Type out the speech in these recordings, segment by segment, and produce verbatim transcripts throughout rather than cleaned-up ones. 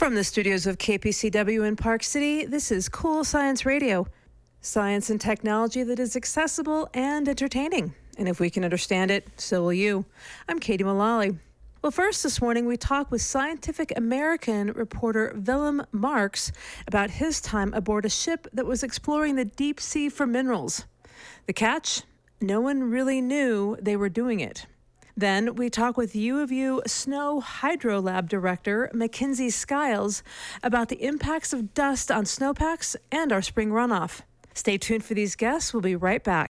From the studios of K P C W in Park City, this is Cool Science Radio. Science and technology that is accessible and entertaining. And if we can understand it, so will you. I'm Katie Mullally. Well, first this morning, we talk with Scientific American reporter Willem Marx about his time aboard a ship that was exploring the deep sea for minerals. The catch? No one really knew they were doing it. Then we talk with U of U Snow Hydro Lab Director Mackenzie Skiles about the impacts of dust on snowpacks and our spring runoff. Stay tuned for these guests. We'll be right back.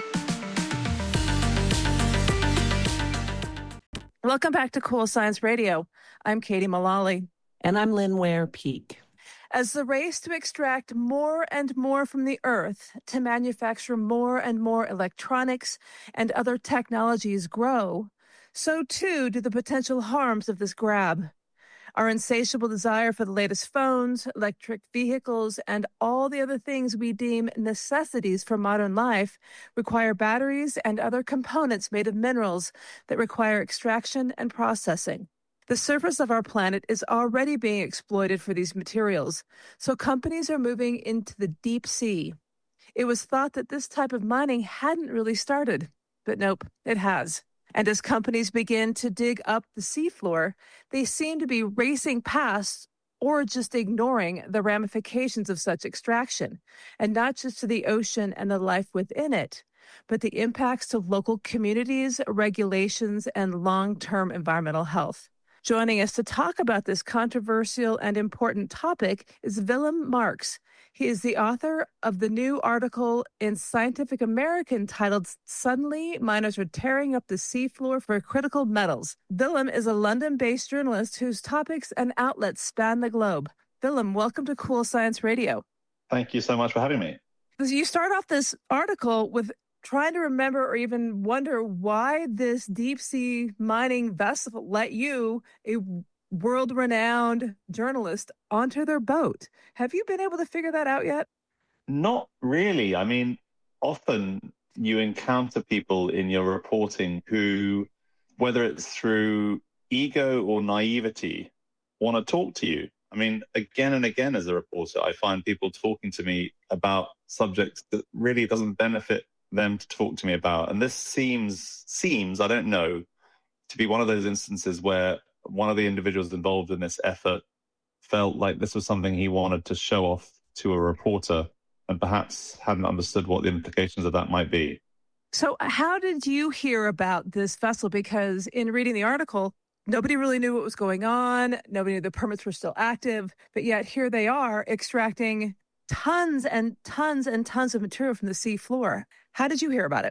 Welcome back to Cool Science Radio. I'm Katie Mullally. And I'm Lynn Ware-Peak. As the race to extract more and more from the earth to manufacture more and more electronics and other technologies grow, so too do the potential harms of this grab. Our insatiable desire for the latest phones, electric vehicles, and all the other things we deem necessities for modern life require batteries and other components made of minerals that require extraction and processing. The surface of our planet is already being exploited for these materials, so companies are moving into the deep sea. It was thought that this type of mining hadn't really started, but nope, it has. And as companies begin to dig up the seafloor, they seem to be racing past or just ignoring the ramifications of such extraction, and not just to the ocean and the life within it, but the impacts to local communities, regulations, and long-term environmental health. Joining us to talk about this controversial and important topic is Willem Marx. He is the author of the new article in Scientific American titled "Suddenly, Miners Are Tearing Up the Seafloor for Critical Metals." Willem is a London-based journalist whose topics and outlets span the globe. Willem, welcome to Cool Science Radio. Thank you so much for having me. You start off this article with trying to remember or even wonder why this deep sea mining vessel let you, a world-renowned journalist, onto their boat. Have you been able to figure that out yet? Not really. I mean, often you encounter people in your reporting who, whether it's through ego or naivety, want to talk to you. I mean, again and again as a reporter, I find people talking to me about subjects that really doesn't benefit them to talk to me about. And this seems, seems, I don't know, to be one of those instances where one of the individuals involved in this effort felt like this was something he wanted to show off to a reporter and perhaps hadn't understood what the implications of that might be. So how did you hear about this vessel? Because in reading the article, nobody really knew what was going on. Nobody knew the permits were still active. But yet here they are extracting tons and tons and tons of material from the sea floor. How did you hear about it?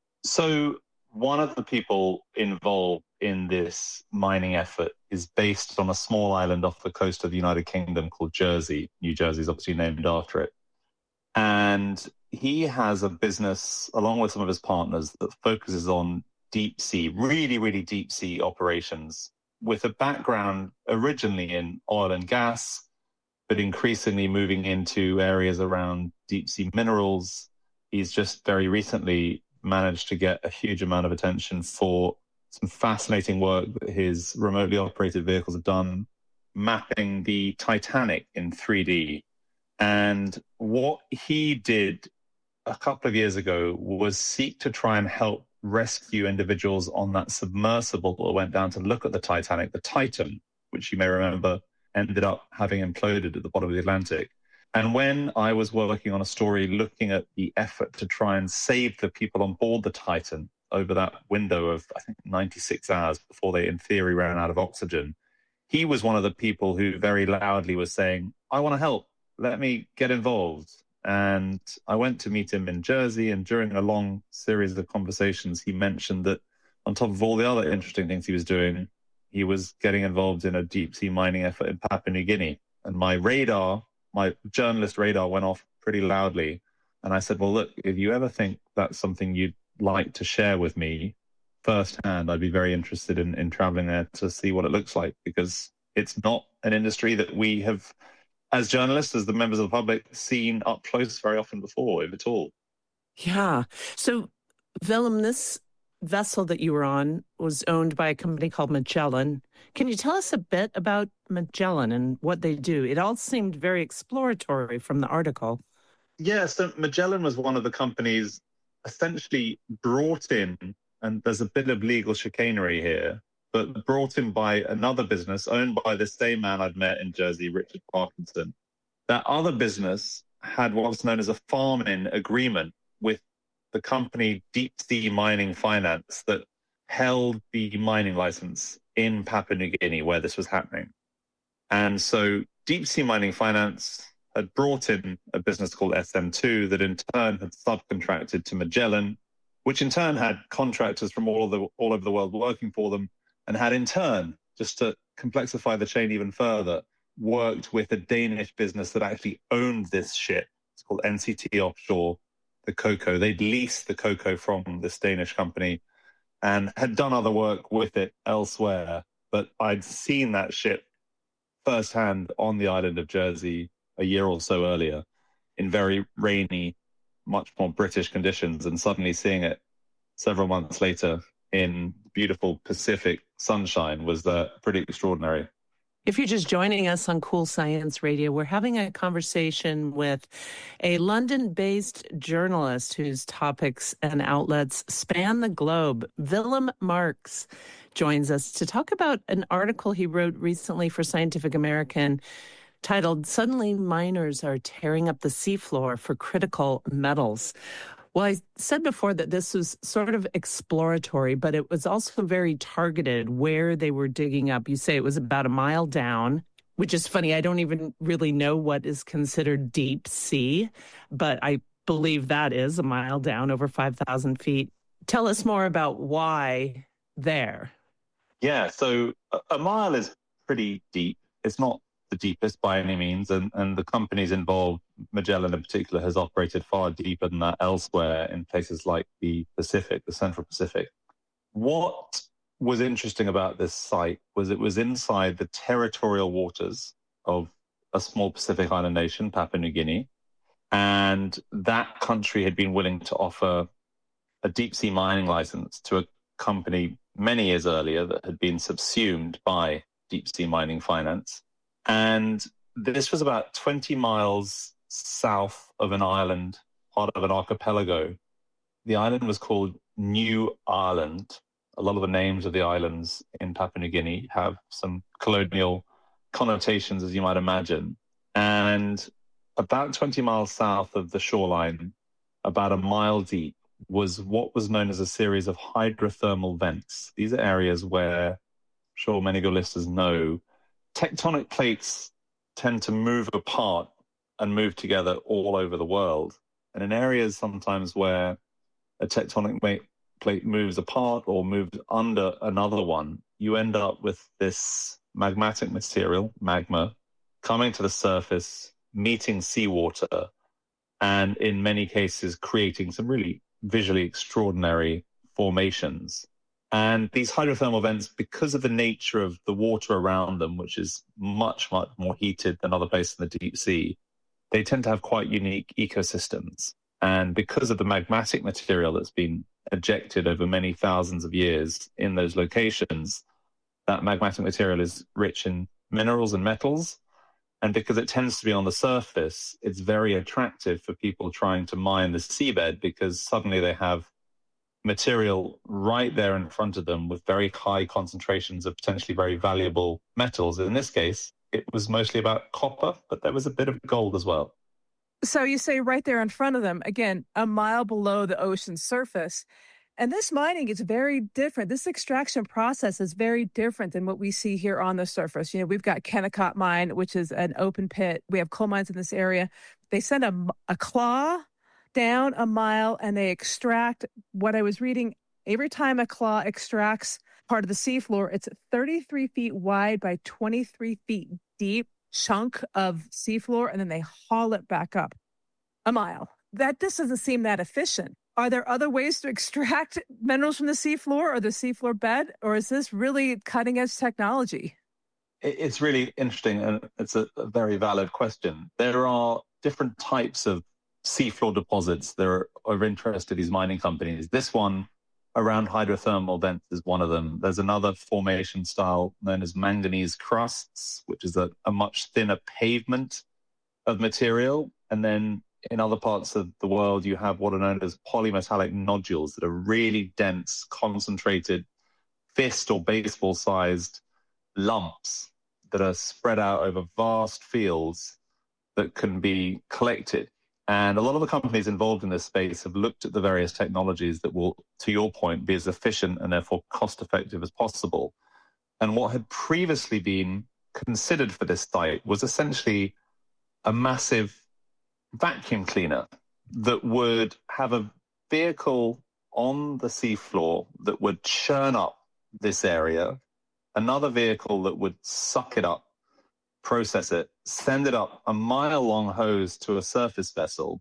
So one of the people involved in this mining effort is based on a small island off the coast of the United Kingdom called Jersey. New Jersey is obviously named after it. And he has a business, along with some of his partners, that focuses on deep sea, really, really deep sea operations, with a background originally in oil and gas, but increasingly moving into areas around deep sea minerals. He's just very recently managed to get a huge amount of attention for some fascinating work that his remotely operated vehicles have done, mapping the Titanic in three D. And what he did a couple of years ago was seek to try and help rescue individuals on that submersible that went down to look at the Titanic, the Titan, which you may remember ended up having imploded at the bottom of the Atlantic. And when I was working on a story looking at the effort to try and save the people on board the Titan over that window of, I think, ninety-six hours before they, in theory, ran out of oxygen, he was one of the people who very loudly was saying, I want to help. Let me get involved. And I went to meet him in Jersey, and during a long series of conversations, he mentioned that on top of all the other interesting things he was doing, he was getting involved in a deep-sea mining effort in Papua New Guinea. And my radar, my journalist radar went off pretty loudly. And I said, well, look, if you ever think that's something you'd like to share with me firsthand, I'd be very interested in, in traveling there to see what it looks like, because it's not an industry that we have, as journalists, as the members of the public, seen up close very often before, if at all. Yeah. So, Willem, this vessel that you were on was owned by a company called Magellan. Can you tell us a bit about Magellan and what they do? It all seemed very exploratory from the article. Yeah, so Magellan was one of the companies essentially brought in, and there's a bit of legal chicanery here, but brought in by another business owned by the same man I'd met in Jersey, Richard Parkinson. That other business had what's known as a farm-in agreement with the company Deep Sea Mining Finance that held the mining license in Papua New Guinea where this was happening. And so Deep Sea Mining Finance had brought in a business called S M two that in turn had subcontracted to Magellan, which in turn had contractors from all, of the, all over the world working for them, and had in turn, just to complexify the chain even further, worked with a Danish business that actually owned this ship. It's called N C T Offshore, the Coco. They'd leased the Coco from this Danish company and had done other work with it elsewhere. But I'd seen that ship firsthand on the island of Jersey a year or so earlier in very rainy, much more British conditions, and suddenly seeing it several months later in beautiful Pacific sunshine was uh, pretty extraordinary. If you're just joining us on Cool Science Radio, we're having a conversation with a London-based journalist whose topics and outlets span the globe. Willem Marx joins us to talk about an article he wrote recently for Scientific American titled, "Suddenly Miners Are Tearing Up the Seafloor for Critical Metals." Well, I said before that this was sort of exploratory, but it was also very targeted where they were digging up. You say it was about a mile down, which is funny. I don't even really know what is considered deep sea, but I believe that is a mile down, over five thousand feet. Tell us more about why there. Yeah, so a, a mile is pretty deep. It's not the deepest by any means, and, and the companies involved, Magellan in particular, has operated far deeper than that elsewhere in places like the Pacific, the Central Pacific. What was interesting about this site was it was inside the territorial waters of a small Pacific island nation, Papua New Guinea, and that country had been willing to offer a deep sea mining license to a company many years earlier that had been subsumed by Deep Sea Mining Finance. And this was about twenty miles south of an island, part of an archipelago. The island was called New Ireland. A lot of the names of the islands in Papua New Guinea have some colonial connotations, as you might imagine. And about twenty miles south of the shoreline, about a mile deep, was what was known as a series of hydrothermal vents. These are areas where, I'm sure many of your listeners know, tectonic plates tend to move apart and move together all over the world. And in areas sometimes where a tectonic plate moves apart or moves under another one, you end up with this magmatic material, magma, coming to the surface, meeting seawater, and in many cases creating some really visually extraordinary formations. And these hydrothermal vents, because of the nature of the water around them, which is much, much more heated than other places in the deep sea, they tend to have quite unique ecosystems. And because of the magmatic material that's been ejected over many thousands of years in those locations, that magmatic material is rich in minerals and metals. And because it tends to be on the surface, it's very attractive for people trying to mine the seabed, because suddenly they have material right there in front of them with very high concentrations of potentially very valuable metals. In this case, it was mostly about copper, but there was a bit of gold as well. So you say right there in front of them, again, a mile below the ocean surface. And this mining is very different. This extraction process is very different than what we see here on the surface. You know, we've got Kennecott Mine, which is an open pit. We have coal mines in this area. They send a, a claw down a mile and they extract what I was reading. Every time a claw extracts part of the seafloor, it's thirty-three feet wide by twenty-three feet deep chunk of seafloor, and then they haul it back up a mile. That just doesn't seem that efficient. Are there other ways to extract minerals from the seafloor or the seafloor bed, or is this really cutting-edge technology? It's really interesting, and it's a, a very valid question. There are different types of seafloor deposits that are of interest to these mining companies. This one, around hydrothermal vents is one of them. There's another formation style known as manganese crusts, which is a, a much thinner pavement of material. And then in other parts of the world, you have what are known as polymetallic nodules that are really dense, concentrated, fist or baseball-sized lumps that are spread out over vast fields that can be collected. And a lot of the companies involved in this space have looked at the various technologies that will, to your point, be as efficient and therefore cost-effective as possible. And what had previously been considered for this site was essentially a massive vacuum cleaner that would have a vehicle on the seafloor that would churn up this area, another vehicle that would suck it up, process it, send it up a mile-long hose to a surface vessel,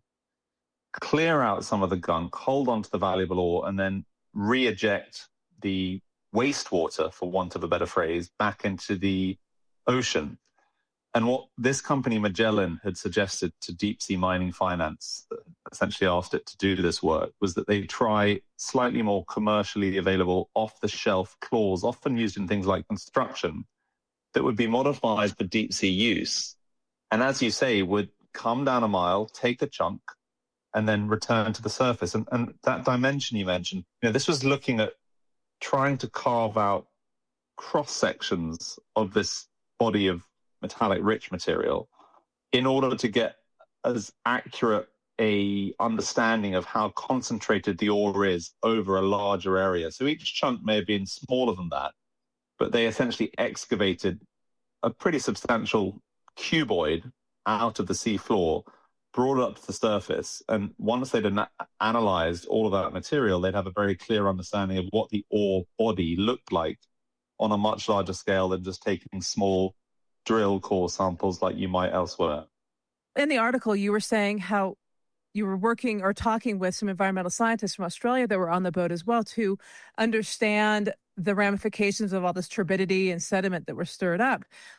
clear out some of the gunk, hold onto the valuable ore, and then re-eject the wastewater, for want of a better phrase, back into the ocean. And what this company, Magellan, had suggested to Deep Sea Mining Finance, essentially asked it to do this work, was that they try slightly more commercially available off-the-shelf claws, often used in things like construction, that would be modified for deep sea use. And as you say, would come down a mile, take a chunk, and then return to the surface. And, and that dimension you mentioned, you know, this was looking at trying to carve out cross-sections of this body of metallic rich material in order to get as accurate a understanding of how concentrated the ore is over a larger area. So each chunk may have been smaller than that, but they essentially excavated a pretty substantial cuboid out of the sea floor, brought it up to the surface, and once they'd ana- analyzed all of that material, they'd have a very clear understanding of what the ore body looked like on a much larger scale than just taking small drill core samples like you might elsewhere. In the article, you were saying how you were working or talking with some environmental scientists from Australia that were on the boat as well to understand the ramifications of all this turbidity and sediment that were stirred up.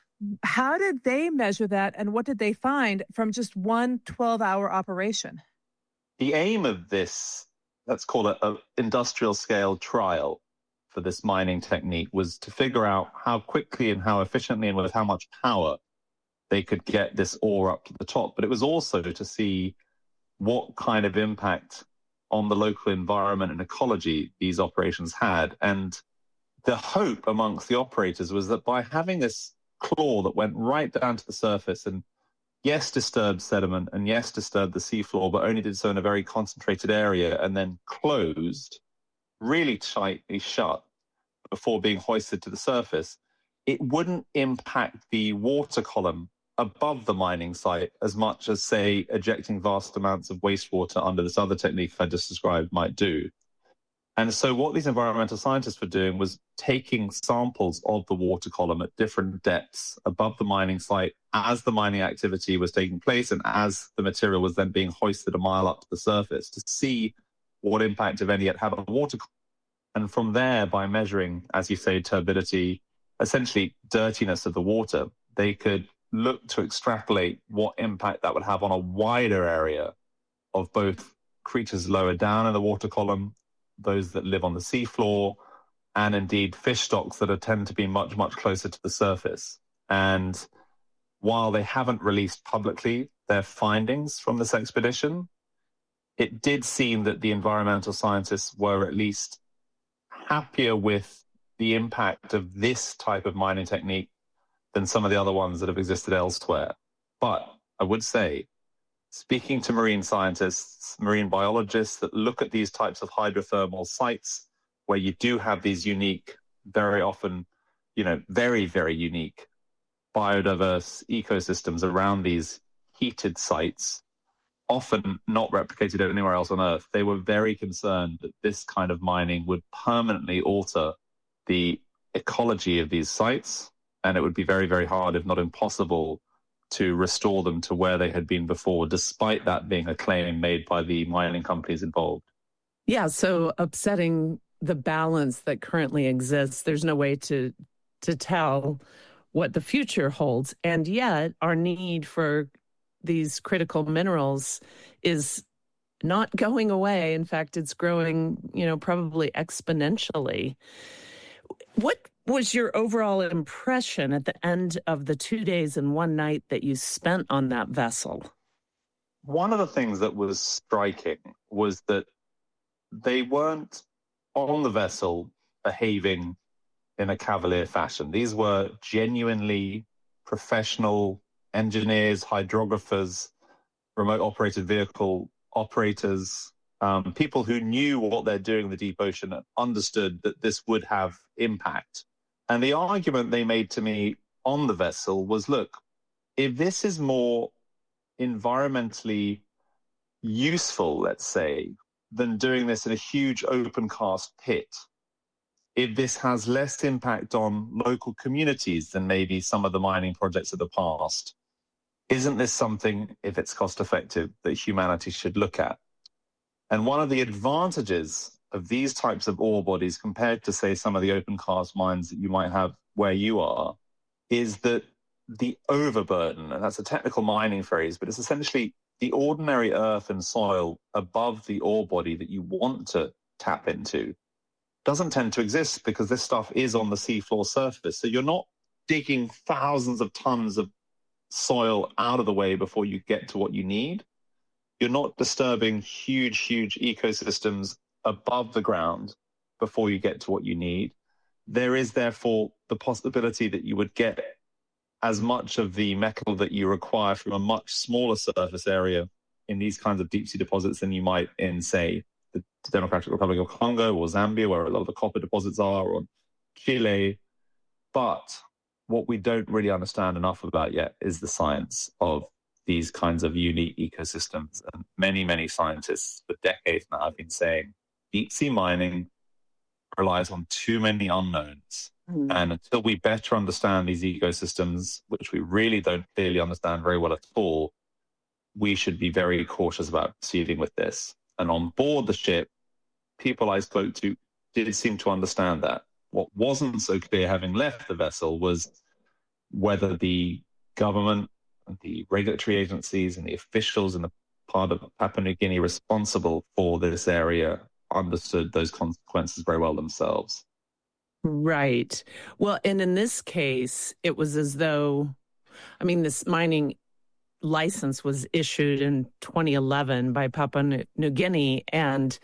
How did they measure that, and what did they find from just one twelve-hour operation? The aim of this, let's call it an industrial scale trial for this mining technique, was to figure out how quickly and how efficiently and with how much power they could get this ore up to the top. But it was also to see what kind of impact on the local environment and ecology these operations had. And the hope amongst the operators was that by having this claw that went right down to the surface and yes, disturbed sediment and yes, disturbed the seafloor, but only did so in a very concentrated area and then closed, really tightly shut before being hoisted to the surface, it wouldn't impact the water column above the mining site as much as, say, ejecting vast amounts of wastewater under this other technique I just described might do. And so what these environmental scientists were doing was taking samples of the water column at different depths above the mining site as the mining activity was taking place and as the material was then being hoisted a mile up to the surface to see what impact, if any, it had on the water column. And from there, by measuring, as you say, turbidity, essentially dirtiness of the water, they could look to extrapolate what impact that would have on a wider area of both creatures lower down in the water column, those that live on the seafloor, and indeed fish stocks that are, tend to be much, much closer to the surface. And while they haven't released publicly their findings from this expedition, it did seem that the environmental scientists were at least happier with the impact of this type of mining technique than some of the other ones that have existed elsewhere. But I would say, speaking to marine scientists, marine biologists that look at these types of hydrothermal sites where you do have these unique, very often, you know, very, very unique biodiverse ecosystems around these heated sites, often not replicated anywhere else on Earth, they were very concerned that this kind of mining would permanently alter the ecology of these sites, and it would be very, very hard, if not impossible, to restore them to where they had been before, despite that being a claim made by the mining companies involved. Yeah, so upsetting the balance that currently exists. There's no way to to tell what the future holds. And yet our need for these critical minerals is not going away. In fact, it's growing, you know, probably exponentially. What was your overall impression at the end of the two days and one night that you spent on that vessel? One of the things that was striking was that they weren't on the vessel behaving in a cavalier fashion. These were genuinely professional engineers, hydrographers, remote operated vehicle operators, um, people who knew what they're doing in the deep ocean and understood that this would have impact. And the argument they made to me on the vessel was, look, if this is more environmentally useful, let's say, than doing this in a huge open cast pit, if this has less impact on local communities than maybe some of the mining projects of the past, isn't this something, if it's cost effective, that humanity should look at? And one of the advantages of these types of ore bodies compared to, say, some of the open cast mines that you might have where you are, is that the overburden, and that's a technical mining phrase, but it's essentially the ordinary earth and soil above the ore body that you want to tap into doesn't tend to exist because this stuff is on the seafloor surface. So you're not digging thousands of tons of soil out of the way before you get to what you need. You're not disturbing huge, huge ecosystems above the ground before you get to what you need. There is therefore the possibility that you would get as much of the metal that you require from a much smaller surface area in these kinds of deep sea deposits than you might in, say, the Democratic Republic of Congo or Zambia, where a lot of the copper deposits are, or Chile. But what we don't really understand enough about yet is the science of these kinds of unique ecosystems. And many, many scientists for decades now have been saying deep sea mining relies on too many unknowns. Mm. And until we better understand these ecosystems, which we really don't clearly understand very well at all, we should be very cautious about proceeding with this. And on board the ship, people I spoke to did seem to understand that. What wasn't so clear, having left the vessel, was whether the government, the regulatory agencies, and the officials in the part of Papua New Guinea responsible for this area understood those consequences very well themselves. Right. Well, and in this case, it was as though, I mean, this mining license was issued in twenty eleven by Papua New Guinea, and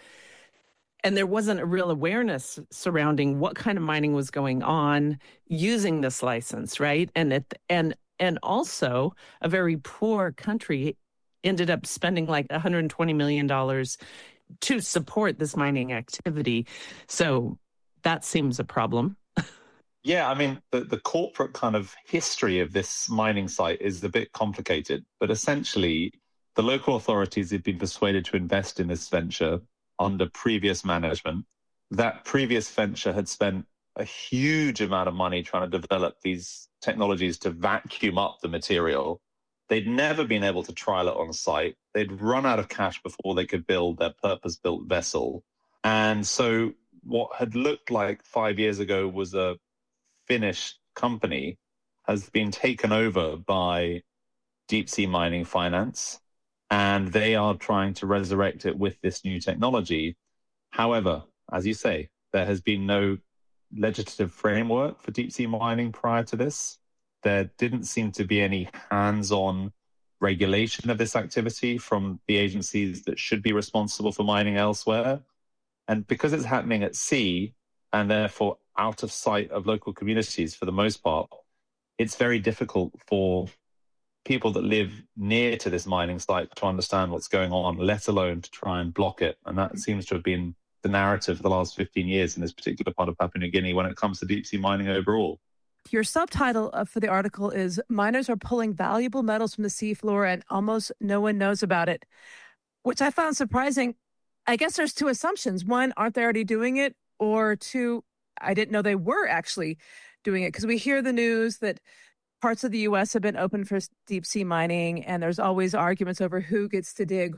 and there wasn't a real awareness surrounding what kind of mining was going on using this license, right? And it and and also a very poor country ended up spending like one hundred twenty million dollars to support this mining activity. So that seems a problem. Yeah, I mean, the, the corporate kind of history of this mining site is a bit complicated, but essentially the local authorities have been persuaded to invest in this venture under previous management. That previous venture had spent a huge amount of money trying to develop these technologies to vacuum up the material. They'd never been able to trial it on site. They'd run out of cash before they could build their purpose-built vessel. And so what had looked like five years ago was a finished company has been taken over by Deep Sea Mining Finance, and they are trying to resurrect it with this new technology. However, as you say, there has been no legislative framework for deep sea mining prior to this. There didn't seem to be any hands-on regulation of this activity from the agencies that should be responsible for mining elsewhere. And because it's happening at sea and therefore out of sight of local communities for the most part, it's very difficult for people that live near to this mining site to understand what's going on, let alone to try and block it. And that seems to have been the narrative for the last fifteen years in this particular part of Papua New Guinea when it comes to deep sea mining overall. Your subtitle for the article is "Miners are pulling valuable metals from the seafloor and almost no one knows about it," which I found surprising. I guess there's two assumptions. One, aren't they already doing it? Or two, I didn't know they were actually doing it, because we hear the news that parts of the U S have been open for deep sea mining, and there's always arguments over who gets to dig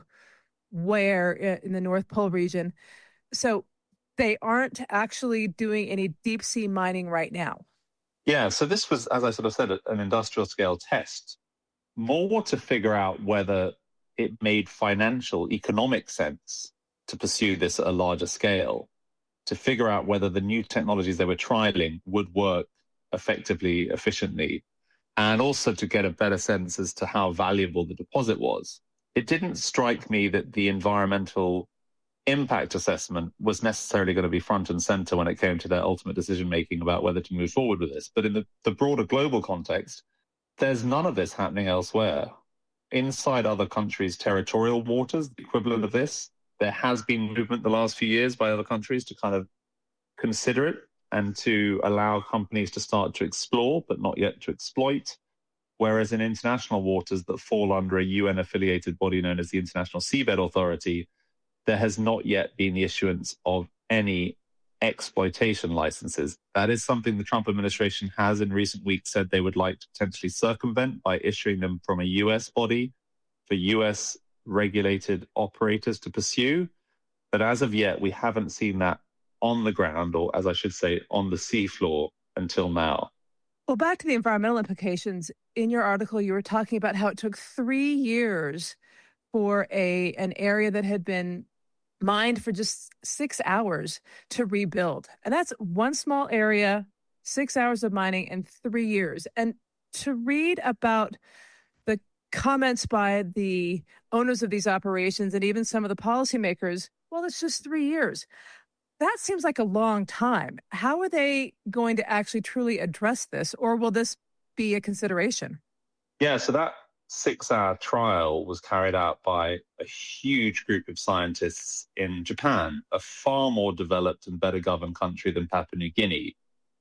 where in the North Pole region. So they aren't actually doing any deep sea mining right now. Yeah, so this was, as I sort of said, an industrial scale test, more to figure out whether it made financial, economic sense to pursue this at a larger scale, to figure out whether the new technologies they were trialing would work effectively, efficiently, and also to get a better sense as to how valuable the deposit was. It didn't strike me that the environmental impact assessment was necessarily going to be front and center when it came to their ultimate decision-making about whether to move forward with this. But in the, the broader global context, there's none of this happening elsewhere. Inside other countries' territorial waters, the equivalent of this, there has been movement the last few years by other countries to kind of consider it and to allow companies to start to explore, but not yet to exploit. Whereas in international waters that fall under a U N-affiliated body known as the International Seabed Authority, there has not yet been the issuance of any exploitation licenses. That is something the Trump administration has in recent weeks said they would like to potentially circumvent by issuing them from a U S body for U S regulated operators to pursue. But as of yet, we haven't seen that on the ground, or as I should say, on the seafloor until now. Well, back to the environmental implications. In your article, you were talking about how it took three years for a an area that had been mined for just six hours to rebuild. And that's one small area, six hours of mining in three years. And to read about the comments by the owners of these operations and even some of the policymakers, well, it's just three years. That seems like a long time. How are they going to actually truly address this, or will this be a consideration? Yeah, so that six-hour trial was carried out by a huge group of scientists in Japan, a far more developed and better governed country than Papua New Guinea.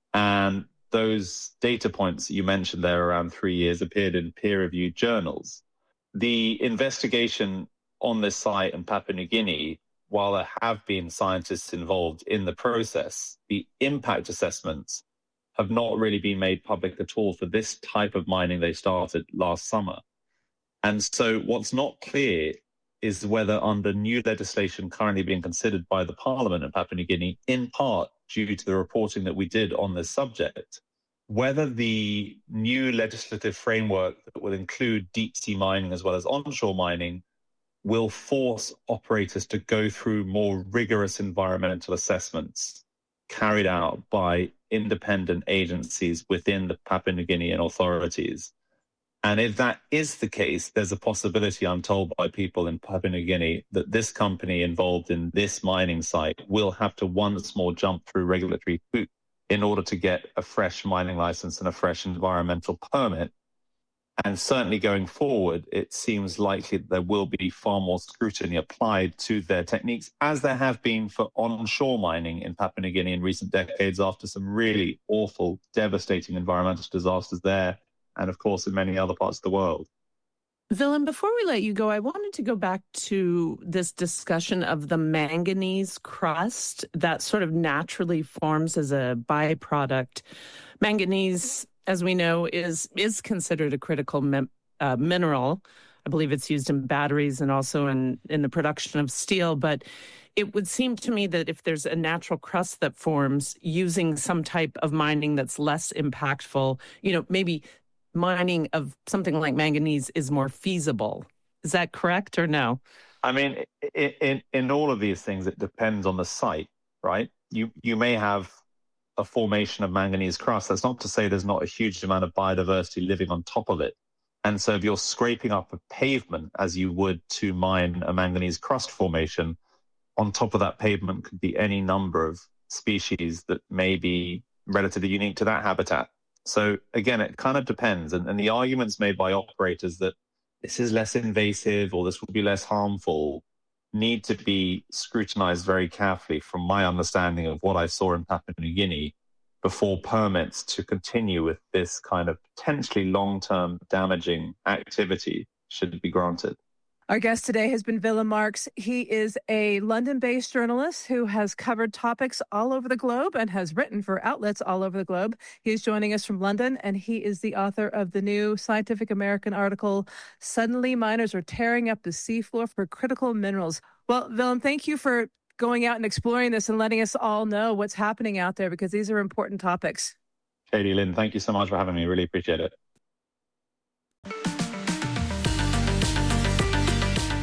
And those data points that you mentioned there around three years appeared in peer-reviewed journals. The investigation on this site in Papua New Guinea, while there have been scientists involved in the process, the impact assessments have not really been made public at all for this type of mining they started last summer. And so what's not clear is whether under new legislation currently being considered by the Parliament in Papua New Guinea, in part due to the reporting that we did on this subject, whether the new legislative framework that will include deep sea mining as well as onshore mining will force operators to go through more rigorous environmental assessments carried out by independent agencies within the Papua New Guinean authorities. And if that is the case, there's a possibility, I'm told by people in Papua New Guinea, that this company involved in this mining site will have to once more jump through regulatory hoops in order to get a fresh mining license and a fresh environmental permit. And certainly going forward, it seems likely that there will be far more scrutiny applied to their techniques, as there have been for onshore mining in Papua New Guinea in recent decades after some really awful, devastating environmental disasters there, and of course in many other parts of the world. Willem, before we let you go, I wanted to go back to this discussion of the manganese crust that sort of naturally forms as a byproduct. Manganese, as we know, is is considered a critical mem- uh, mineral. I believe it's used in batteries and also in, in the production of steel. But it would seem to me that if there's a natural crust that forms using some type of mining that's less impactful, you know, maybe mining of something like manganese is more feasible. Is that correct or no? I mean, in, in, in all of these things, it depends on the site, right? You you may have a formation of manganese crust. That's not to say there's not a huge amount of biodiversity living on top of it. And so if you're scraping up a pavement as you would to mine a manganese crust formation, on top of that pavement could be any number of species that may be relatively unique to that habitat. So again, it kind of depends. And, and the arguments made by operators that this is less invasive or this will be less harmful need to be scrutinized very carefully from my understanding of what I saw in Papua New Guinea before permits to continue with this kind of potentially long-term damaging activity should be granted. Our guest today has been Willem Marx. He is a London-based journalist who has covered topics all over the globe and has written for outlets all over the globe. He is joining us from London, and he is the author of the new Scientific American article, Suddenly Miners Are Tearing Up the Seafloor for Critical Minerals. Well, Willem, thank you for going out and exploring this and letting us all know what's happening out there, because these are important topics. Katie Lynn, thank you so much for having me. Really appreciate it.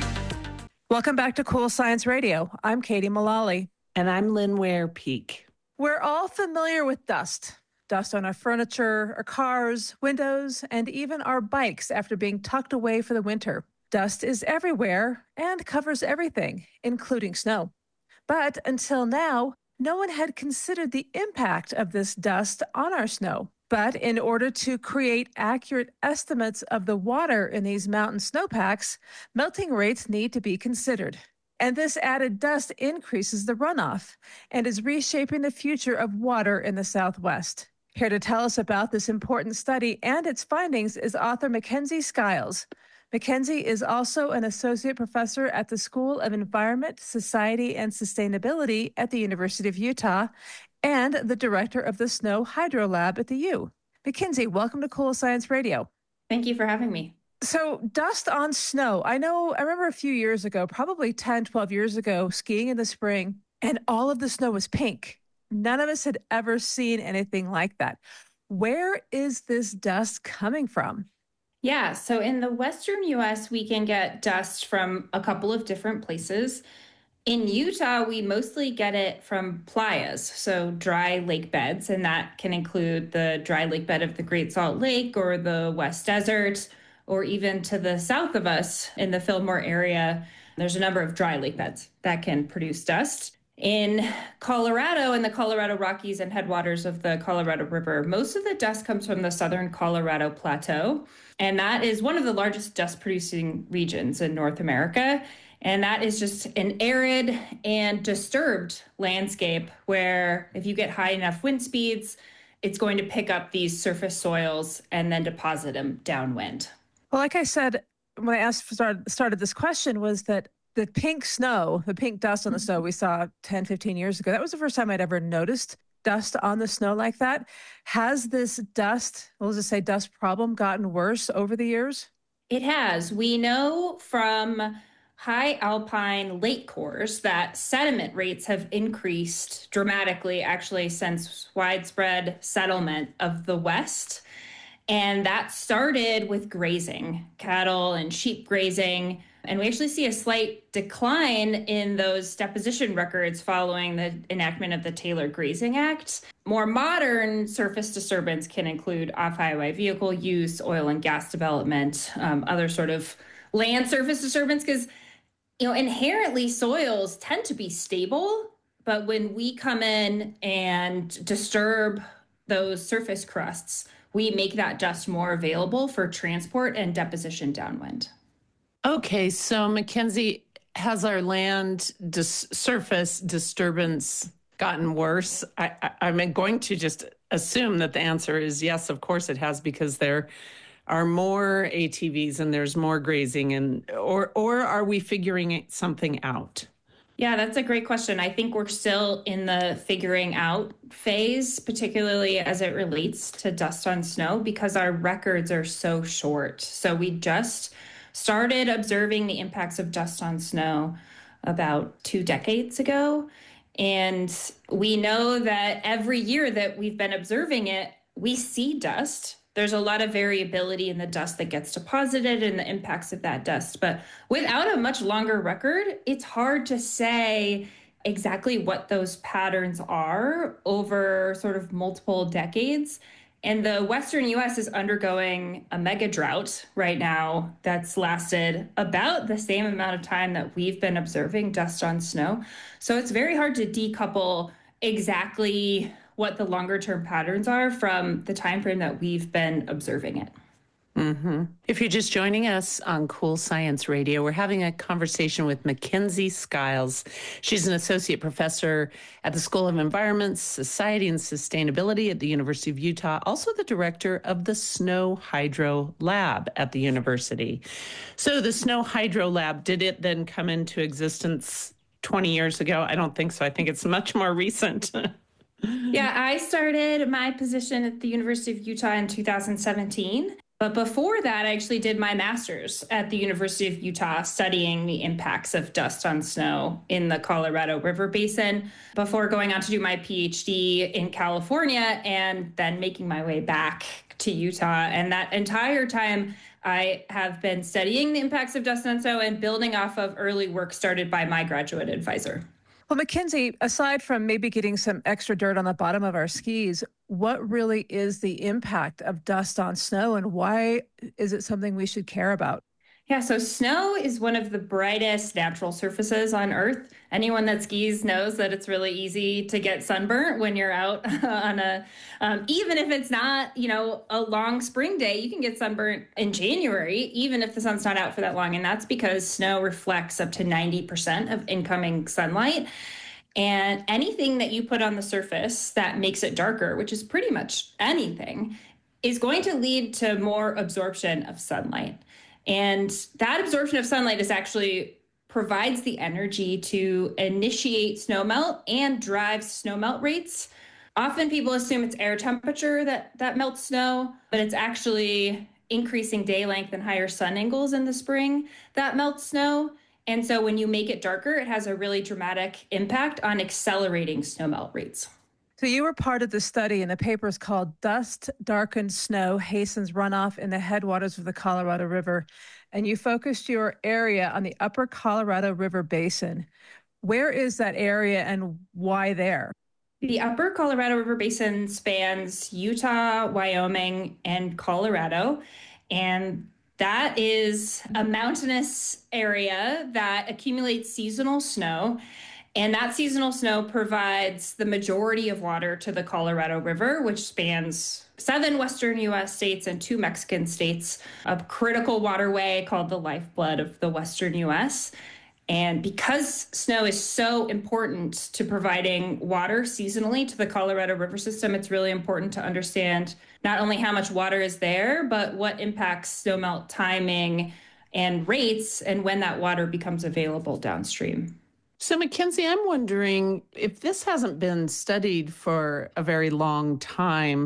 Welcome back to Cool Science Radio. I'm Katie Mullally. And I'm Lynn Ware Peak. We're all familiar with dust. Dust on our furniture, our cars, windows, and even our bikes after being tucked away for the winter. Dust is everywhere and covers everything, including snow. But until now, no one had considered the impact of this dust on our snow. But in order to create accurate estimates of the water in these mountain snowpacks, melting rates need to be considered. And this added dust increases the runoff and is reshaping the future of water in the Southwest. Here to tell us about this important study and its findings is author Mackenzie Skiles. Mackenzie is also an associate professor at the School of Environment, Society, and Sustainability at the University of Utah and the director of the Snow Hydro Lab at the U. Mackenzie, welcome to Cool Science Radio. Thank you for having me. So dust on snow. I know, I remember a few years ago, probably ten, twelve years ago, skiing in the spring, and all of the snow was pink. None of us had ever seen anything like that. Where is this dust coming from? Yeah, so in the Western U S, we can get dust from a couple of different places. In Utah, we mostly get it from playas, so dry lake beds, and that can include the dry lake bed of the Great Salt Lake or the West Desert, or even to the south of us in the Fillmore area. There's a number of dry lake beds that can produce dust. In Colorado and the Colorado Rockies and headwaters of the Colorado River, most of the dust comes from the southern Colorado Plateau, and that is one of the largest dust-producing regions in North America. And that is just an arid and disturbed landscape where if you get high enough wind speeds, it's going to pick up these surface soils and then deposit them downwind. Well, like I said, when I asked started, started this question was that the pink snow, the pink dust on the snow we saw ten, fifteen years ago, that was the first time I'd ever noticed dust on the snow like that. Has this dust, we'll just say dust problem, gotten worse over the years? It has. We know from high alpine lake cores that sediment rates have increased dramatically, actually, since widespread settlement of the West. And that started with grazing, cattle and sheep grazing. And we actually see a slight decline in those deposition records following the enactment of the Taylor Grazing Act. More modern surface disturbance can include off-highway vehicle use, oil and gas development, um, other sort of land surface disturbance, because you know, inherently soils tend to be stable, but when we come in and disturb those surface crusts, we make that dust more available for transport and deposition downwind. Okay, so Mackenzie, has our land dis- surface disturbance gotten worse? I, I, I'm going to just assume that the answer is yes, of course it has, because there are more A T Vs and there's more grazing, and or or are we figuring something out? Yeah, that's a great question. I think we're still in the figuring out phase, particularly as it relates to dust on snow, because our records are so short. So we just started observing the impacts of dust on snow about two decades ago. And we know that every year that we've been observing it, we see dust. There's a lot of variability in the dust that gets deposited and the impacts of that dust. But without a much longer record, it's hard to say exactly what those patterns are over sort of multiple decades. And the Western U S is undergoing a mega drought right now that's lasted about the same amount of time that we've been observing dust on snow. So it's very hard to decouple exactly what the longer term patterns are from the time frame that we've been observing it. Mm-hmm. If you're just joining us on Cool Science Radio, we're having a conversation with Mackenzie Skiles. She's an associate professor at the School of Environment, Society, and Sustainability at the University of Utah, also the director of the Snow Hydro Lab at the university. So the Snow Hydro Lab, did it then come into existence twenty years ago? I don't think so. I think it's much more recent. Yeah, I started my position at the University of Utah in two thousand seventeen. But before that, I actually did my master's at the University of Utah studying the impacts of dust on snow in the Colorado River Basin before going on to do my PhD in California and then making my way back to Utah. And that entire time, I have been studying the impacts of dust on snow and building off of early work started by my graduate advisor. Well, Mackenzie, aside from maybe getting some extra dirt on the bottom of our skis, what really is the impact of dust on snow and why is it something we should care about? Yeah, so snow is one of the brightest natural surfaces on Earth. Anyone that skis knows that it's really easy to get sunburnt when you're out on a, um, even if it's not, you know, a long spring day, you can get sunburnt in January, even if the sun's not out for that long. And that's because snow reflects up to ninety percent of incoming sunlight. And anything that you put on the surface that makes it darker, which is pretty much anything, is going to lead to more absorption of sunlight. And that absorption of sunlight is actually provides the energy to initiate snowmelt and drives snowmelt rates. Often people assume it's air temperature that, that melts snow, but it's actually increasing day length and higher sun angles in the spring that melts snow. And so when you make it darker, it has a really dramatic impact on accelerating snowmelt rates. So you were part of the study, and the paper is called Dust Darkened Snow Hastens Runoff in the Headwaters of the Colorado River. And you focused your area on the upper Colorado River Basin. Where is that area and why there? The upper Colorado River Basin spans Utah, Wyoming, and Colorado. And that is a mountainous area that accumulates seasonal snow. And that seasonal snow provides the majority of water to the Colorado River, which spans seven western U S states and two Mexican states, a critical waterway called the lifeblood of the western U S. And because snow is so important to providing water seasonally to the Colorado River system, it's really important to understand not only how much water is there, but what impacts snowmelt timing and rates and when that water becomes available downstream. So, Mackenzie, I'm wondering if this hasn't been studied for a very long time,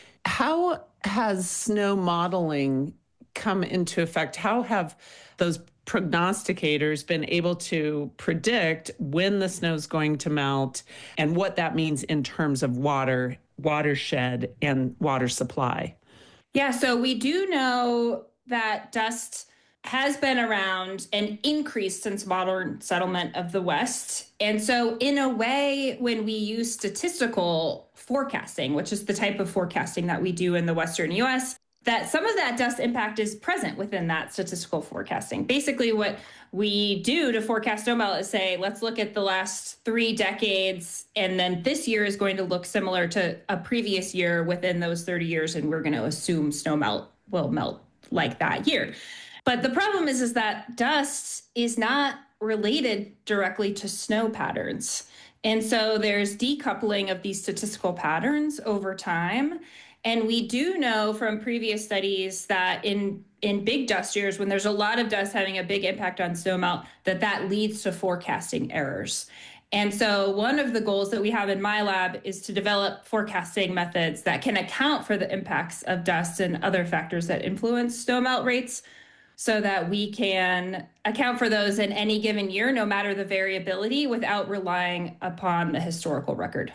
how has snow modeling come into effect? How have those prognosticators been able to predict when the snow is going to melt and what that means in terms of water, watershed, and water supply? Yeah, so we do know that dust has been around and increased since modern settlement of the West. And so in a way, when we use statistical forecasting, which is the type of forecasting that we do in the Western U S, that some of that dust impact is present within that statistical forecasting. Basically, what we do to forecast snowmelt is say, let's look at the last three decades, and then this year is going to look similar to a previous year within those thirty years, and we're going to assume snowmelt will melt like that year. But the problem is, is that dust is not related directly to snow patterns. And so there's decoupling of these statistical patterns over time. And we do know from previous studies that in, in big dust years, when there's a lot of dust having a big impact on snowmelt, that that leads to forecasting errors. And so one of the goals that we have in my lab is to develop forecasting methods that can account for the impacts of dust and other factors that influence snowmelt rates, so that we can account for those in any given year, no matter the variability, without relying upon the historical record.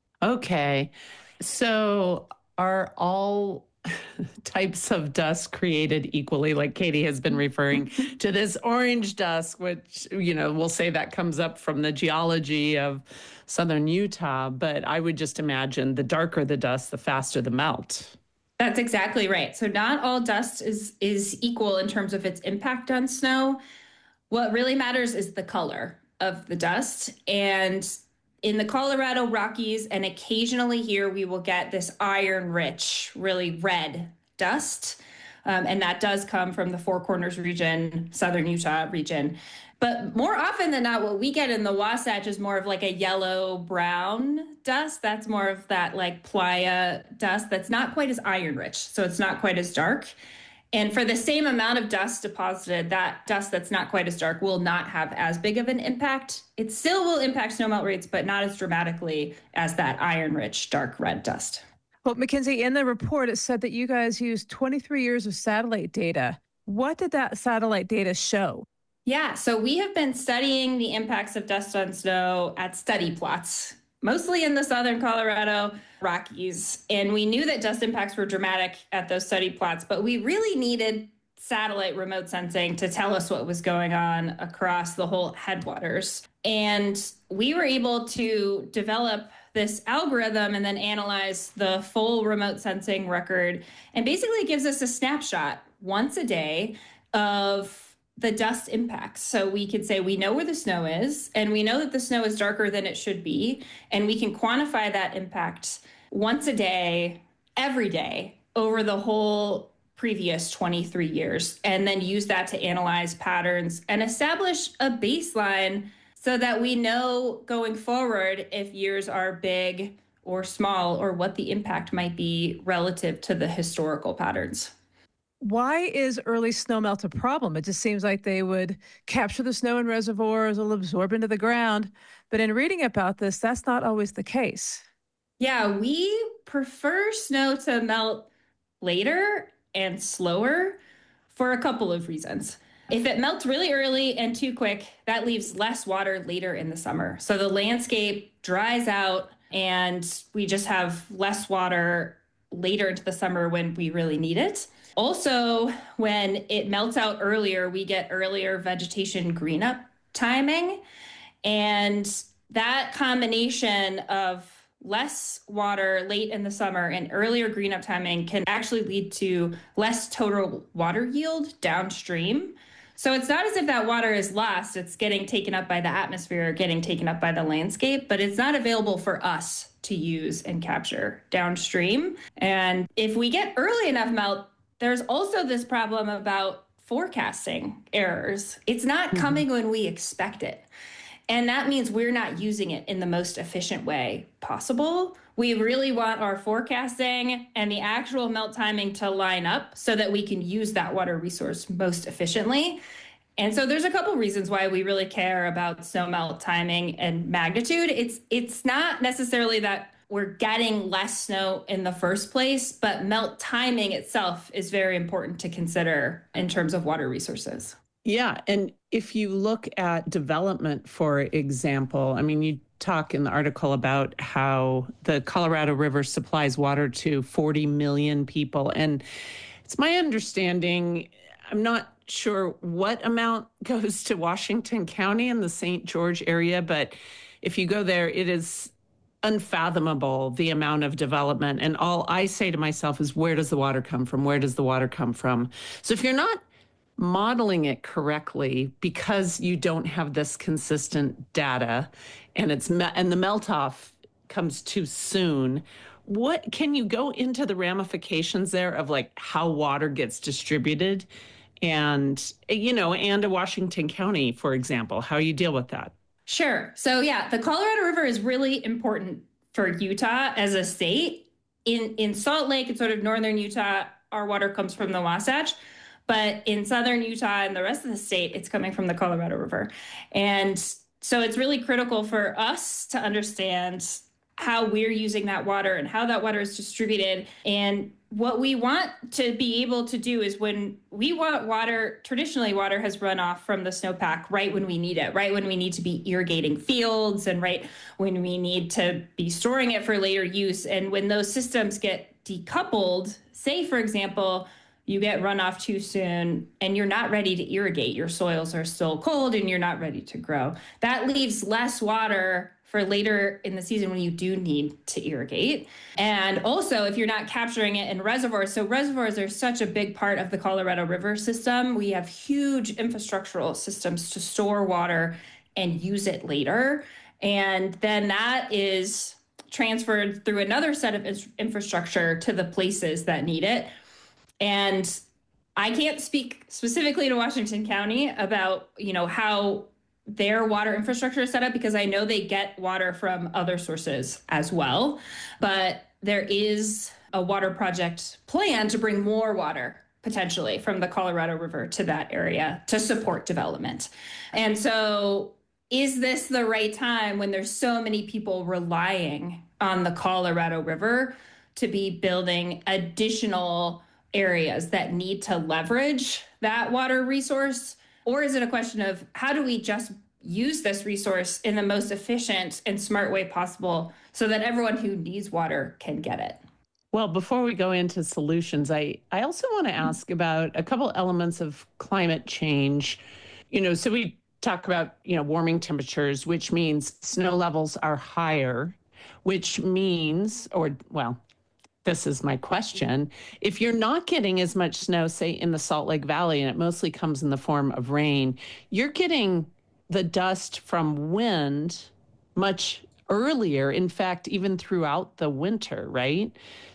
Okay. So are all types of dust created equally? Like Katie has been referring to this orange dust, which, you know, we'll say that comes up from the geology of southern Utah. But I would just imagine the darker the dust, the faster the melt. That's exactly right. So not all dust is is equal in terms of its impact on snow. What really matters is the color of the dust. And in the Colorado Rockies, and occasionally here, we will get this iron-rich, really red dust. Um, and that does come from the Four Corners region, southern Utah region. But more often than not, what we get in the Wasatch is more of like a yellow-brown dust. That's more of that like playa dust that's not quite as iron-rich, so it's not quite as dark. And for the same amount of dust deposited, that dust that's not quite as dark will not have as big of an impact. It still will impact snowmelt rates, but not as dramatically as that iron-rich, dark red dust. Well, Mackenzie, in the report, it said that you guys used twenty-three years of satellite data. What did that satellite data show? Yeah, so we have been studying the impacts of dust on snow at study plots, mostly in the southern Colorado Rockies. And we knew that dust impacts were dramatic at those study plots, but we really needed satellite remote sensing to tell us what was going on across the whole headwaters. And we were able to develop this algorithm and then analyze the full remote sensing record. And basically it gives us a snapshot once a day of the dust impacts. So we could say we know where the snow is, and we know that the snow is darker than it should be, and we can quantify that impact once a day, every day, over the whole previous twenty-three years, and then use that to analyze patterns and establish a baseline so that we know going forward if years are big or small or what the impact might be relative to the historical patterns. Why is early snowmelt a problem? It just seems like they would capture the snow in reservoirs, it'll absorb into the ground. But in reading about this, that's not always the case. Yeah, we prefer snow to melt later and slower for a couple of reasons. If it melts really early and too quick, that leaves less water later in the summer. So the landscape dries out and we just have less water later into the summer when we really need it. Also, when it melts out earlier, we get earlier vegetation green up timing. And that combination of less water late in the summer and earlier green up timing can actually lead to less total water yield downstream. So it's not as if that water is lost, it's getting taken up by the atmosphere, getting taken up by the landscape, but it's not available for us to use and capture downstream. And if we get early enough melt, there's also this problem about forecasting errors. It's not coming mm-hmm. when we expect it. And that means we're not using it in the most efficient way possible. We really want our forecasting and the actual melt timing to line up so that we can use that water resource most efficiently. And so there's a couple reasons why we really care about snow melt timing and magnitude. It's it's not necessarily that we're getting less snow in the first place, but melt timing itself is very important to consider in terms of water resources. Yeah. And if you look at development, for example, I mean, you talk in the article about how the Colorado River supplies water to forty million people. And it's my understanding, I'm not sure what amount goes to Washington County and the Saint George area, but if you go there, it is unfathomable the amount of development. And all I say to myself is, where does the water come from? Where does the water come from? So if you're not modeling it correctly because you don't have this consistent data and it's me- and the melt off comes too soon, what can you go into the ramifications there of like how water gets distributed and, you know, and a Washington County, for example, how you deal with that? Sure. So yeah, the Colorado River is really important for Utah as a state. In in Salt Lake and sort of northern Utah, our water comes from the Wasatch. But in southern Utah and the rest of the state, it's coming from the Colorado River. And so it's really critical for us to understand how we're using that water and how that water is distributed. And what we want to be able to do is when we want water, traditionally water has run off from the snowpack right when we need it, right when we need to be irrigating fields and right when we need to be storing it for later use. And when those systems get decoupled, say, for example, you get runoff too soon and you're not ready to irrigate, your soils are still cold and you're not ready to grow. That leaves less water for later in the season when you do need to irrigate. And also if you're not capturing it in reservoirs, so reservoirs are such a big part of the Colorado River system. We have huge infrastructural systems to store water and use it later. And then that is transferred through another set of infrastructure to the places that need it. And I can't speak specifically to Washington County about, you know, how their water infrastructure is set up because I know they get water from other sources as well. But there is a water project plan to bring more water potentially from the Colorado River to that area to support development. And so is this the right time when there's so many people relying on the Colorado River to be building additional areas that need to leverage that water resource? Or is it a question of how do we just use this resource in the most efficient and smart way possible so that everyone who needs water can get it? Well, before we go into solutions, I, I also want to ask about a couple elements of climate change. You know, so we talk about, you know, warming temperatures, which means snow levels are higher, which means, or, well, this is my question. If you're not getting as much snow, say in the Salt Lake Valley, and it mostly comes in the form of rain, you're getting the dust from wind much earlier, in fact, even throughout the winter, right?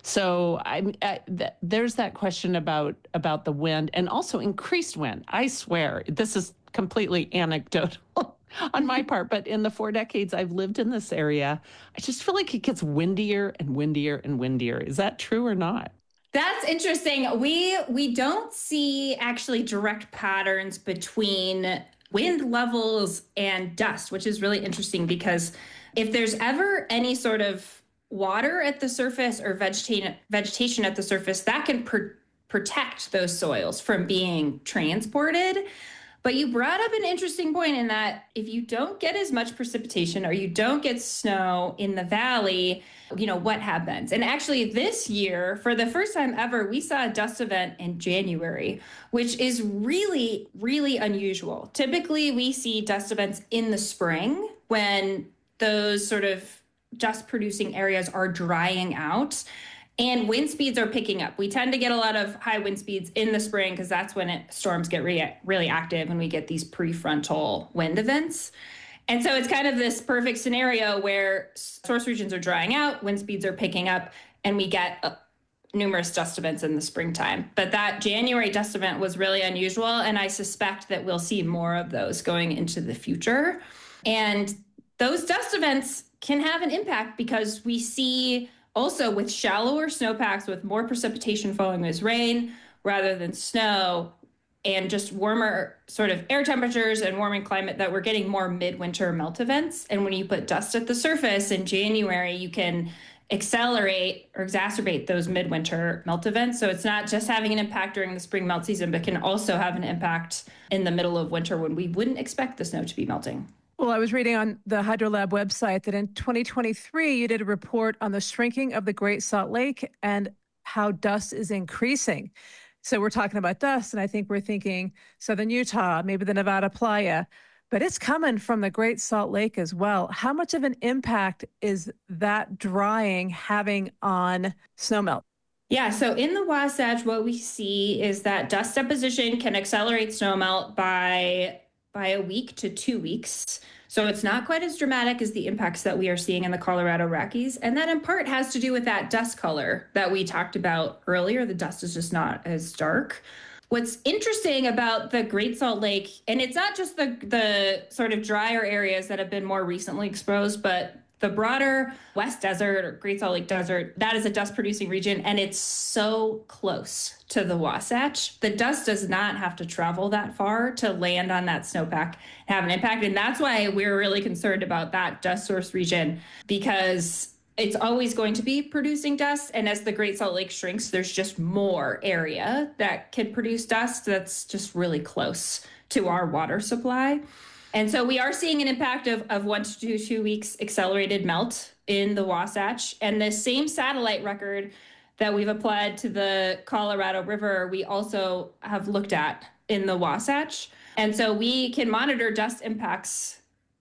So I'm, I, th- there's that question about, about the wind and also increased wind. I swear, this is completely anecdotal on my part, but in the four decades I've lived in this area, I just feel like it gets windier and windier and windier. Is that true or not? That's interesting. We we don't see actually direct patterns between wind levels and dust, which is really interesting because if there's ever any sort of water at the surface or vegetation vegetation at the surface, that can pr- protect those soils from being transported. But you brought up an interesting point in that if you don't get as much precipitation or you don't get snow in the valley, you know, what happens? And actually this year, for the first time ever, we saw a dust event in January, which is really, really unusual. Typically, we see dust events in the spring when those sort of dust producing areas are drying out. And wind speeds are picking up. We tend to get a lot of high wind speeds in the spring because that's when it, storms get re- really active and we get these prefrontal wind events. And so it's kind of this perfect scenario where source regions are drying out, wind speeds are picking up, and we get uh, numerous dust events in the springtime. But that January dust event was really unusual, and I suspect that we'll see more of those going into the future. And those dust events can have an impact because we see also with shallower snowpacks, with more precipitation following as rain rather than snow, and just warmer sort of air temperatures and warming climate, that we're getting more midwinter melt events. And when you put dust at the surface in January, you can accelerate or exacerbate those midwinter melt events. So it's not just having an impact during the spring melt season, but can also have an impact in the middle of winter when we wouldn't expect the snow to be melting. Well, I was reading on the HydroLab website that in twenty twenty-three, you did a report on the shrinking of the Great Salt Lake and how dust is increasing. So we're talking about dust, and I think we're thinking Southern Utah, maybe the Nevada Playa, but it's coming from the Great Salt Lake as well. How much of an impact is that drying having on snowmelt? Yeah, so in the Wasatch, what we see is that dust deposition can accelerate snowmelt by by a week to two weeks. So it's not quite as dramatic as the impacts that we are seeing in the Colorado Rockies. And that in part has to do with that dust color that we talked about earlier. The dust is just not as dark. What's interesting about the Great Salt Lake, and it's not just the, the sort of drier areas that have been more recently exposed, but the broader West Desert or Great Salt Lake Desert, that is a dust producing region, and it's so close to the Wasatch. The dust does not have to travel that far to land on that snowpack and have an impact. And that's why we're really concerned about that dust source region, because it's always going to be producing dust. And as the Great Salt Lake shrinks, there's just more area that can produce dust that's just really close to our water supply. And so we are seeing an impact of, of one to two, two weeks accelerated melt in the Wasatch. And the same satellite record that we've applied to the Colorado River, we also have looked at in the Wasatch. And so we can monitor dust impacts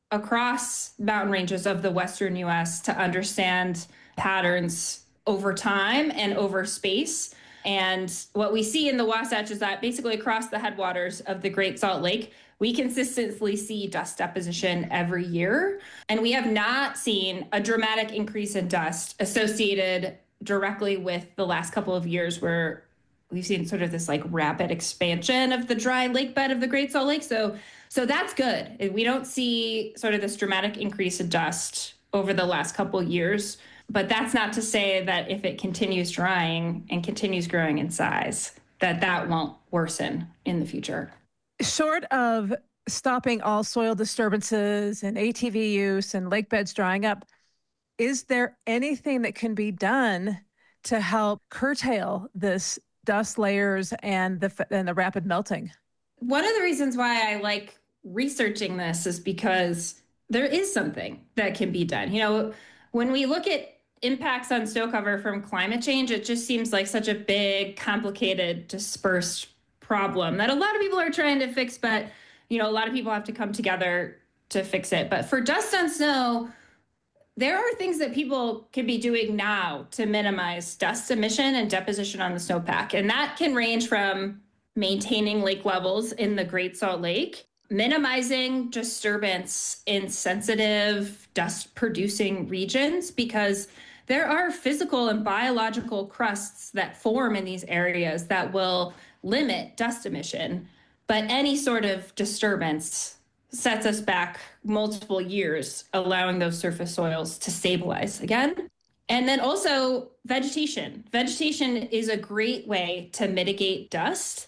across mountain ranges of the Western U S to understand patterns over time and over space. And what we see in the Wasatch is that basically across the headwaters of the Great Salt Lake, we consistently see dust deposition every year. And we have not seen a dramatic increase in dust associated directly with the last couple of years where we've seen sort of this like rapid expansion of the dry lake bed of the Great Salt Lake. So, so that's good. We don't see sort of this dramatic increase in dust over the last couple of years. But that's not to say that if it continues drying and continues growing in size, that that won't worsen in the future. Short of stopping all soil disturbances and A T V use and lake beds drying up, is there anything that can be done to help curtail this dust layers and the and the rapid melting? One of the reasons why I like researching this is because there is something that can be done. You know, when we look at impacts on snow cover from climate change, it just seems like such a big, complicated, dispersed problem that a lot of people are trying to fix, but, you know, a lot of people have to come together to fix it. But for dust on snow, there are things that people can be doing now to minimize dust emission and deposition on the snowpack. And that can range from maintaining lake levels in the Great Salt Lake, minimizing disturbance in sensitive dust-producing regions, because there are physical and biological crusts that form in these areas that will limit dust emission. But any sort of disturbance sets us back multiple years, allowing those surface soils to stabilize again. And then also vegetation. Vegetation is a great way to mitigate dust,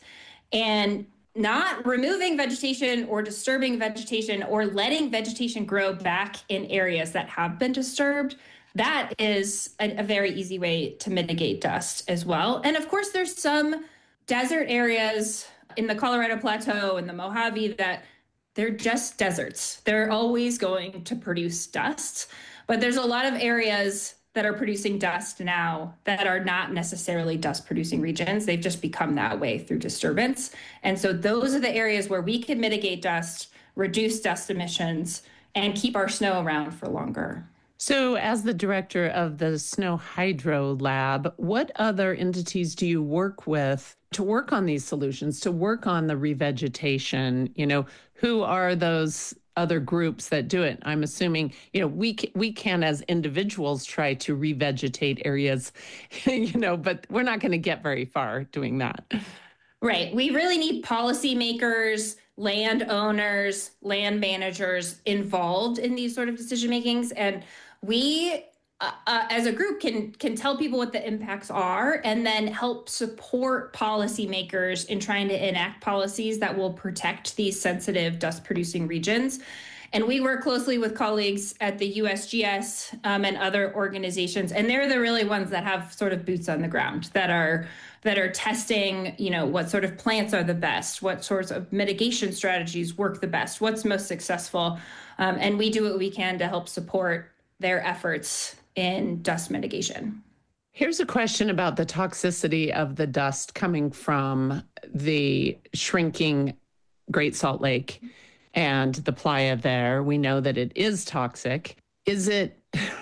and not removing vegetation or disturbing vegetation or letting vegetation grow back in areas that have been disturbed, that is a, a very easy way to mitigate dust as well. And of course, there's some desert areas in the Colorado Plateau and the Mojave that they're just deserts. They're always going to produce dust, but there's a lot of areas that are producing dust now that are not necessarily dust producing regions. They've just become that way through disturbance. And so those are the areas where we can mitigate dust, reduce dust emissions, and keep our snow around for longer. So as the director of the Snow Hydro Lab, what other entities do you work with to work on these solutions, to work on the revegetation? You know, who are those other groups that do it? I'm assuming, you know, we can, we can as individuals try to revegetate areas, you know, but we're not going to get very far doing that. Right. We really need policymakers, landowners, land managers involved in these sort of decision makings. And we, uh, uh, as a group, can can tell people what the impacts are and then help support policymakers in trying to enact policies that will protect these sensitive dust-producing regions. And we work closely with colleagues at the U S G S um, and other organizations, and they're the really ones that have sort of boots on the ground, that are that are testing, you know, what sort of plants are the best, what sorts of mitigation strategies work the best, what's most successful, um, and we do what we can to help support their efforts in dust mitigation. Here's a question about the toxicity of the dust coming from the shrinking Great Salt Lake and the playa there. We know that it is toxic. Is it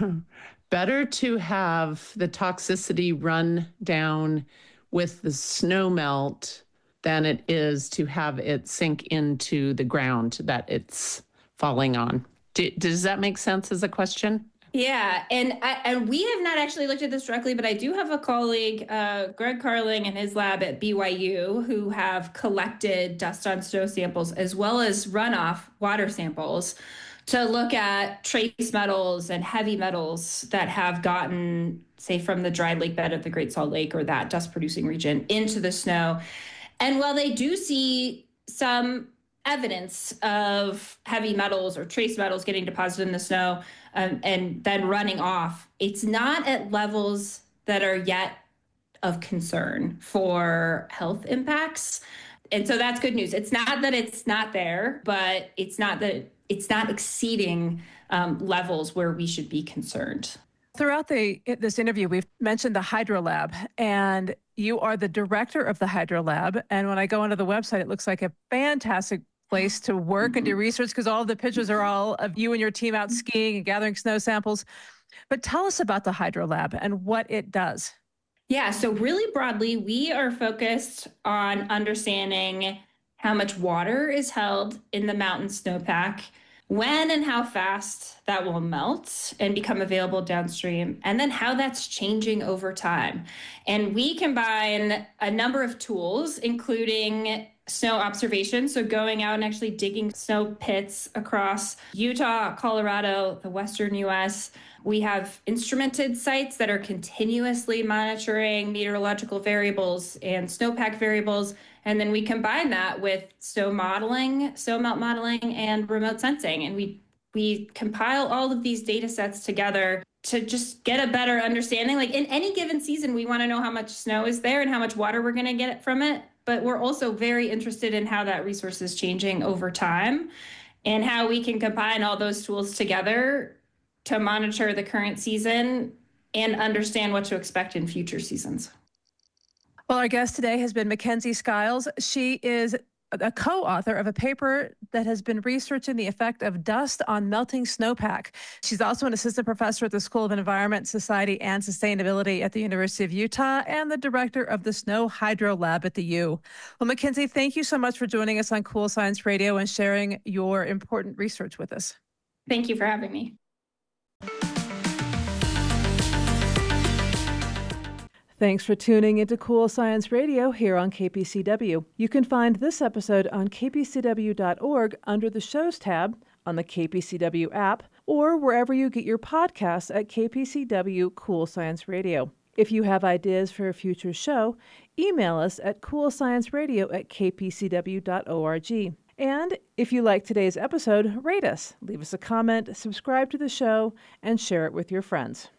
better to have the toxicity run down with the snow melt than it is to have it sink into the ground that it's falling on? Do, does that make sense as a question? Yeah, and I, and we have not actually looked at this directly, but I do have a colleague, uh, Greg Carling and his lab at B Y U, who have collected dust on snow samples as well as runoff water samples to look at trace metals and heavy metals that have gotten, say, from the dry lake bed of the Great Salt Lake or that dust-producing region into the snow. And while they do see some evidence of heavy metals or trace metals getting deposited in the snow um, and then running off, it's not at levels that are yet of concern for health impacts. And so that's good news. It's not that it's not there, but it's not that it's not exceeding um, levels where we should be concerned. Throughout the this interview, we've mentioned the Hydro Lab, and you are the director of the Hydro Lab. And when I go onto the website, it looks like a fantastic place to work and do research, because all of the pictures are all of you and your team out skiing and gathering snow samples. But tell us about the Hydro Lab and what it does. Yeah, so really broadly, we are focused on understanding how much water is held in the mountain snowpack, when and how fast that will melt and become available downstream, and then how that's changing over time. And we combine a number of tools, including snow observation, so going out and actually digging snow pits across Utah, Colorado, the western U S. We have instrumented sites that are continuously monitoring meteorological variables and snowpack variables. And then we combine that with snow modeling, snow melt modeling, and remote sensing. And we we compile all of these data sets together to just get a better understanding. Like in any given season, we want to know how much snow is there and how much water we're going to get from it. But we're also very interested in how that resource is changing over time and how we can combine all those tools together to monitor the current season and understand what to expect in future seasons. Well, our guest today has been Mackenzie Skiles. She is a co-author of a paper that has been researching the effect of dust on melting snowpack. She's also an assistant professor at the School of Environment, Society, and Sustainability at the University of Utah and the director of the Snow Hydro Lab at the U. Well, Mackenzie, thank you so much for joining us on Cool Science Radio and sharing your important research with us. Thank you for having me. Thanks for tuning into Cool Science Radio here on K P C W. You can find this episode on k p c w dot org under the Shows tab, on the K P C W app, or wherever you get your podcasts at K P C W Cool Science Radio. If you have ideas for a future show, email us at coolscienceradio at k p c w dot org. And if you like today's episode, rate us, leave us a comment, subscribe to the show, and share it with your friends.